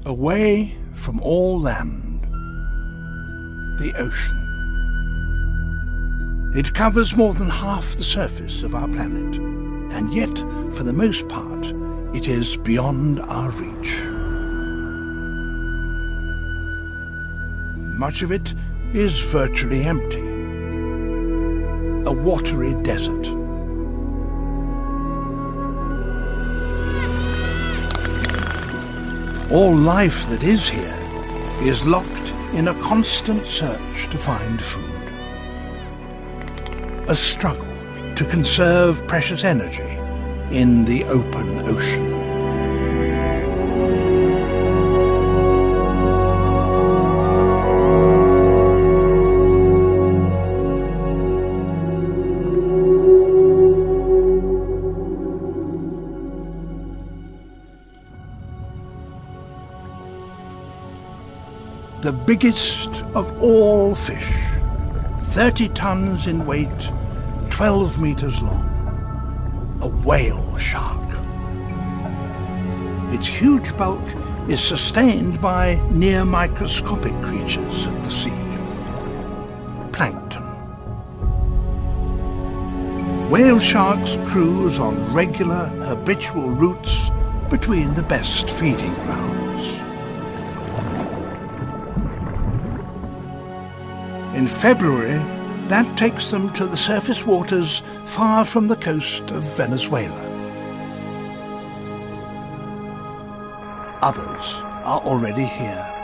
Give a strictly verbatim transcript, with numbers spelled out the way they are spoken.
Away from all land, the ocean. It covers more than half the surface of our planet, and yet, for the most part, it is beyond our reach. Much of it is virtually empty, a watery desert. All life that is here is locked in a constant search to find food. A struggle to conserve precious energy in the open ocean. The biggest of all fish, thirty tons in weight, twelve meters long, a whale shark. Its huge bulk is sustained by near microscopic creatures of the sea, plankton. Whale sharks cruise on regular, habitual routes between the best feeding grounds. In February, that takes them to the surface waters far from the coast of Venezuela. Others are already here.